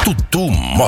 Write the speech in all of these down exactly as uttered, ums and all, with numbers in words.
Tutu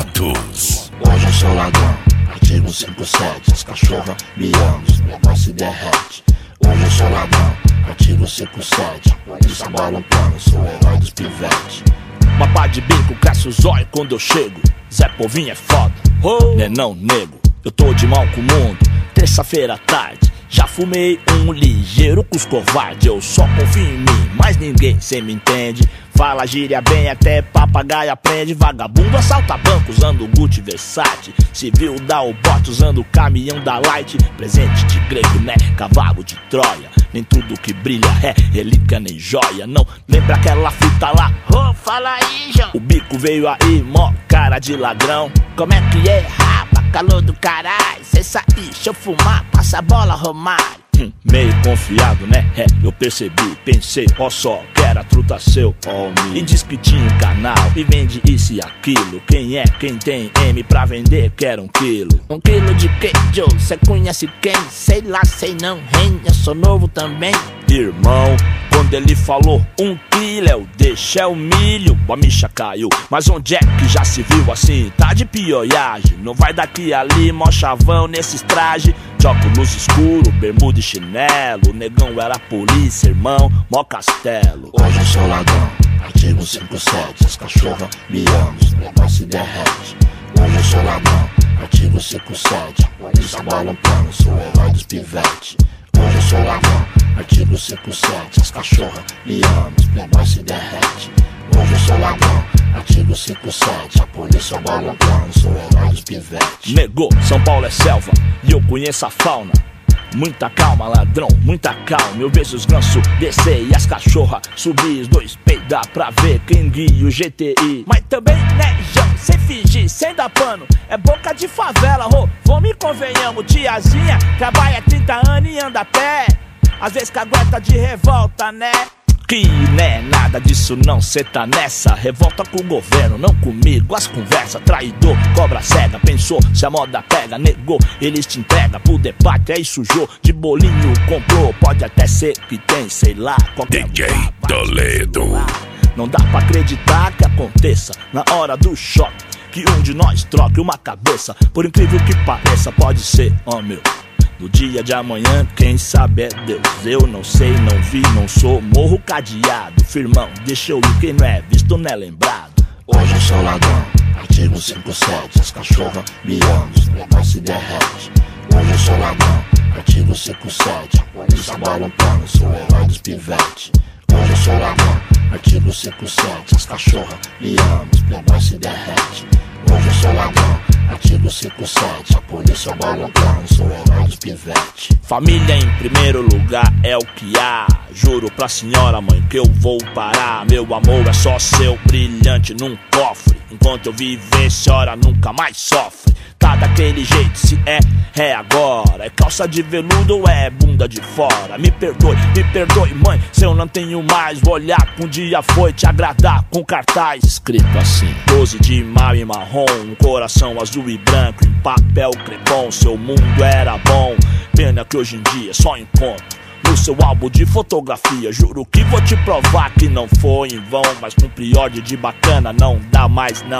Motos. Hoje eu sou ladrão, artigo cinquenta e sete. As cachorras me amam, os negócios se derrete. Hoje eu sou ladrão, artigo cinquenta e sete. Polícia bola um plano, sou o herói dos pivetes. Uma pá de bico, cresce o zóio quando eu chego. Zé Povinho é foda, oh. Né não, nego, eu tô de mal com o mundo. Terça-feira à tarde, já fumei um ligeiro com os covardes. Eu só confio em mim, mas ninguém cê me entende. Fala gíria bem, até papagaio aprende. Vagabundo assalta banco usando Gucci Versace. Civil dá o bote usando o caminhão da Light. Presente de grego, né? Cavalo de Troia. Nem tudo que brilha é relíquia nem joia. Não lembra aquela fita lá? Oh, fala aí, João. O bico veio aí, mó cara de ladrão. Como é que é, rapa? Calor do caralho. Cê sair, deixa eu fumar, passa a bola, Romário. Hum, meio confiado, né? É, eu percebi, pensei, ó só, que era truta seu, ó me. E diz que tinha um canal e vende isso e aquilo. Quem é, quem tem M pra vender, quer um quilo. Um quilo de quê, Joe? Cê conhece quem? Sei lá, sei não, hein? Eu sou novo também. Irmão, quando ele falou um quilo, eu deixei o milho. A micha caiu, mas onde é que já se viu assim? Tá de pioiagem, não vai daqui ali, mó chavão nesses trajes. De óculos escuro, bermuda e chinelo. O negão era polícia, irmão, mó castelo. Hoje eu sou ladrão, artigo cinquenta e sete. As cachorras me amam, os negócios se derrete. Hoje eu sou ladrão, artigo cinquenta e sete. Polícia bola um plano, sou o herói dos pivetes. Hoje eu sou ladrão, artigo cinquenta e sete. As cachorras me amam, os negócios se derrete. Hoje eu sou ladrão, artigo cinquenta e sete. A polícia bola um plano, sou o herói dos pivetes. Negou, São Paulo é selva e eu conheço a fauna. Muita calma, ladrão, muita calma. Eu vejo os gansos descer e as cachorras subir. Os dois peidar pra ver quem guia o G T I. Mas também, né, João, sem fingir, sem dar pano. É boca de favela, ô, vamos e convenhamos. Tiazinha trabalha trinta anos e anda a pé. Às vezes cagueta de revolta, né? Que né, nada disso não, cê tá nessa. Revolta com o governo, não comigo. As conversas, traidor, cobra cega. Pensou, se a moda pega, negou. Eles te entregam pro debate, aí sujou. De bolinho comprou, pode até ser que tem, sei lá, qualquer D J Toledo. Não dá pra acreditar que aconteça na hora do choque, que um de nós troque uma cabeça. Por incrível que pareça, pode ser, ó meu. No dia de amanhã, quem sabe é Deus. Eu não sei, não vi, não sou. Morro cadeado, firmão, deixa eu ir. Quem não é visto não é lembrado. Hoje eu sou ladrão, artigo cinquenta e sete. As cachorras me amam, os negócios se derrete. Hoje eu sou ladrão, artigo cinquenta e sete. A polícia bola um plano, sou o herói dos pivetes. Hoje eu sou ladrão, artigo cinquenta e sete. As cachorras me amam, os negócios se derrete. Hoje eu sou ladrão, artigo cinquenta e sete. A polícia bola um plano, sou o herói dos pivetes. Família em primeiro lugar é o que há. Juro pra senhora mãe que eu vou parar. Meu amor é só seu, brilhante num cofre. Enquanto eu viver, senhora nunca mais sofre. Tá daquele jeito, se é, é agora. É calça de veludo ou é bunda de fora? Me perdoe, me perdoe mãe, se eu não tenho mais. Vou olhar que um dia foi te agradar com cartaz escrito assim: doze de maio em marrom, um coração azul e branco em papel crepom. Seu mundo era bom, pena que hoje em dia só encontro no seu álbum de fotografia. Juro que vou te provar que não foi em vão, mas com priorde de bacana não dá mais não.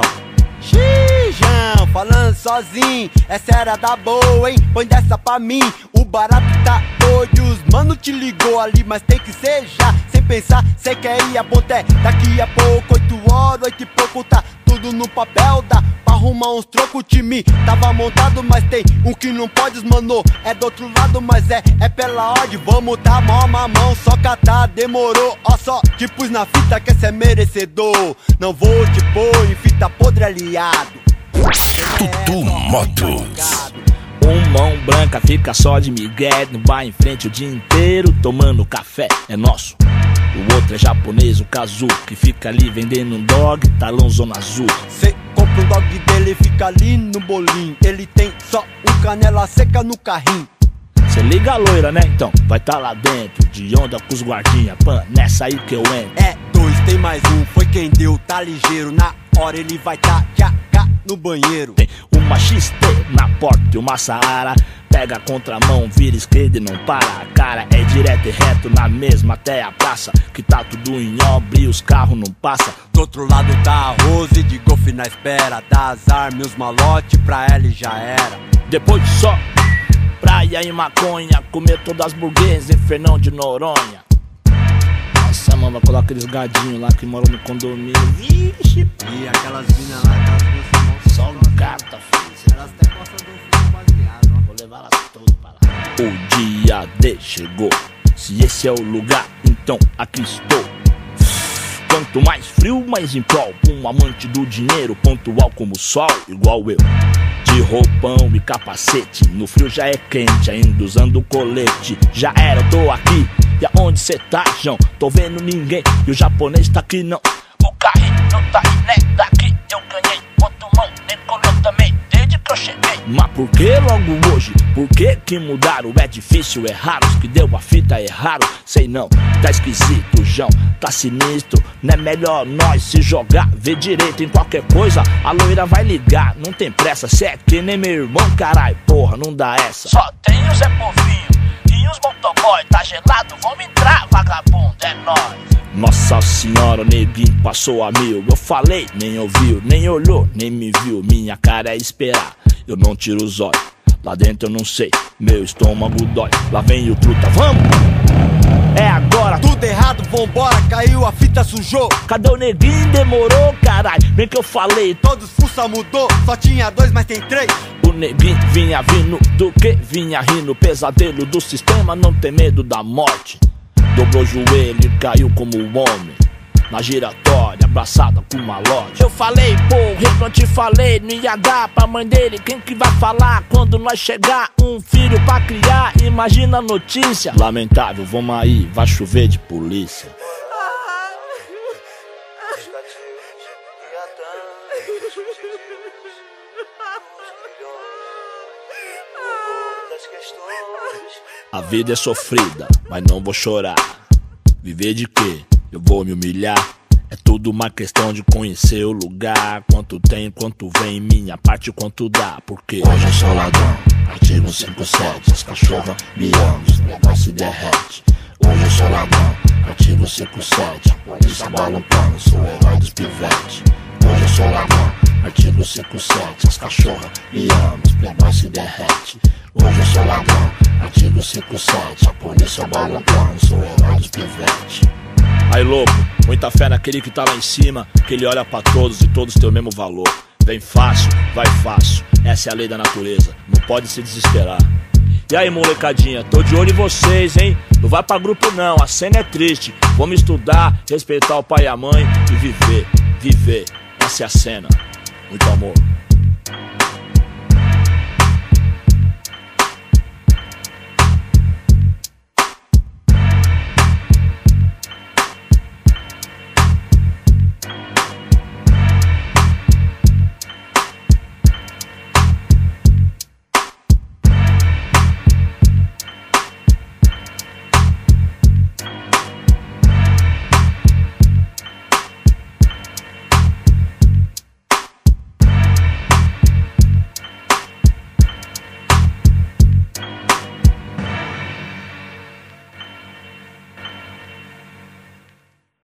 Xijão, falando sozinho, essa era da boa, hein? Põe dessa pra mim, o barato tá doido. Os mano te ligou ali, mas tem que ser já. Sem pensar, cê quer ir a ponté. Daqui a pouco, oito horas, oito e pouco, tá tudo no papel. Dá pra arrumar uns trocos, o time tava montado, mas tem um que não pode, mano. É do outro lado, mas é, é pela ordem. Vamos tá mó mamão, só catar, demorou. Ó só, te pus na fita que cê é merecedor. Não vou te pôr em fita podre aliado. Tutu Motos. Um mão branca fica só de migué, não vai em frente o dia inteiro tomando café, é nosso. O outro é japonês, o Kazu, que fica ali vendendo um dog, talão zona azul. Cê compra um dog dele, fica ali no bolinho. Ele tem só um canela seca no carrinho. Cê liga a loira, né? Então vai tá lá dentro, de onda com os guardinha. Pan, nessa aí que eu entro. É dois, tem mais um, foi quem deu, tá ligeiro. Na hora ele vai tá já cá no banheiro. Tem uma X T na porta e uma Saara pega a contramão, vira esquerda e não para. A cara é direto e reto na mesma até a praça, que tá tudo em obra e os carros não passam. Do outro lado tá a Rose de golfe na espera, dá azar, meus malote pra ela e já era. Depois de só praia e maconha, comer todas as burguesas em Fernão de Noronha. Nossa, mano, vai colocar aqueles gadinhos lá que moram no condomínio. Vixe, e aquelas minas lá, aquelas duas só gata, filho. Elas até gostam do filho baseado, ó. Vou levar elas todas pra lá. O dia D chegou. Se esse é o lugar, então aqui estou. Quanto mais frio, mais em prol. Um amante do dinheiro, pontual como o sol, igual eu. De roupão e capacete, no frio já é quente, ainda usando colete. Já era, eu tô aqui, e aonde cê tá, João? Tô vendo ninguém, e o japonês tá aqui não. O carrinho não tá aí, né? Daqui eu ganhei, outro mão, nem colou também, desde que eu cheguei. Mas por que logo hoje? Por que que mudaram? É difícil, é raro, os que deu a fita erraram. Sei não, tá esquisito, João, tá sinistro. Não é melhor nós se jogar, ver direito em qualquer coisa. A loira vai ligar, não tem pressa. Cê é que nem meu irmão, carai, porra, não dá essa. Só tem o Zé Povinho e os motoboy. Tá gelado, vamos entrar, vagabundo, é nóis. Nossa senhora, o neguinho passou a mil. Eu falei, nem ouviu, nem olhou, nem me viu. Minha cara é esperar, eu não tiro os olhos. Lá dentro eu não sei, meu estômago dói. Lá vem o truta, vamos! É agora! Tudo errado, vambora, caiu, a fita sujou. Cadê o neguinho? Demorou, caralho. Bem que eu falei, todos fuça mudou, só tinha dois, mas tem três. O neguinho vinha vindo, do que vinha rindo. Pesadelo do sistema, não tem medo da morte. Dobrou o joelho e caiu como um homem na giratória, abraçada com uma loja. Eu falei, porra, eu não te falei, não ia dar pra mãe dele. Quem que vai falar quando nós chegar? Um filho pra criar, imagina a notícia. Lamentável, vamos aí, vai chover de polícia. A vida é sofrida, mas não vou chorar. Viver de quê? Eu vou me humilhar. É tudo uma questão de conhecer o lugar. Quanto tem, quanto vem, minha parte, quanto dá. Porque hoje eu sou ladrão, artigo cinquenta e sete. As cachorras me amam, os negócios se derrete. Hoje eu sou ladrão, artigo cinquenta e sete. A polícia bola um pano, sou o herói dos pivetes. Hoje eu sou ladrão, artigo cinquenta e sete. As cachorras me amam, os negócios se derrete. Hoje eu sou ladrão, artigo cinquenta e sete. A polícia bola um pano, sou o herói dos pivetes. Aí louco, muita fé naquele que tá lá em cima, que ele olha pra todos e todos têm o mesmo valor. Vem fácil, vai fácil, essa é a lei da natureza, não pode se desesperar. E aí molecadinha, tô de olho em vocês, hein? Não vai pra grupo não, a cena é triste. Vamos estudar, respeitar o pai e a mãe e viver, viver, essa é a cena. Muito amor.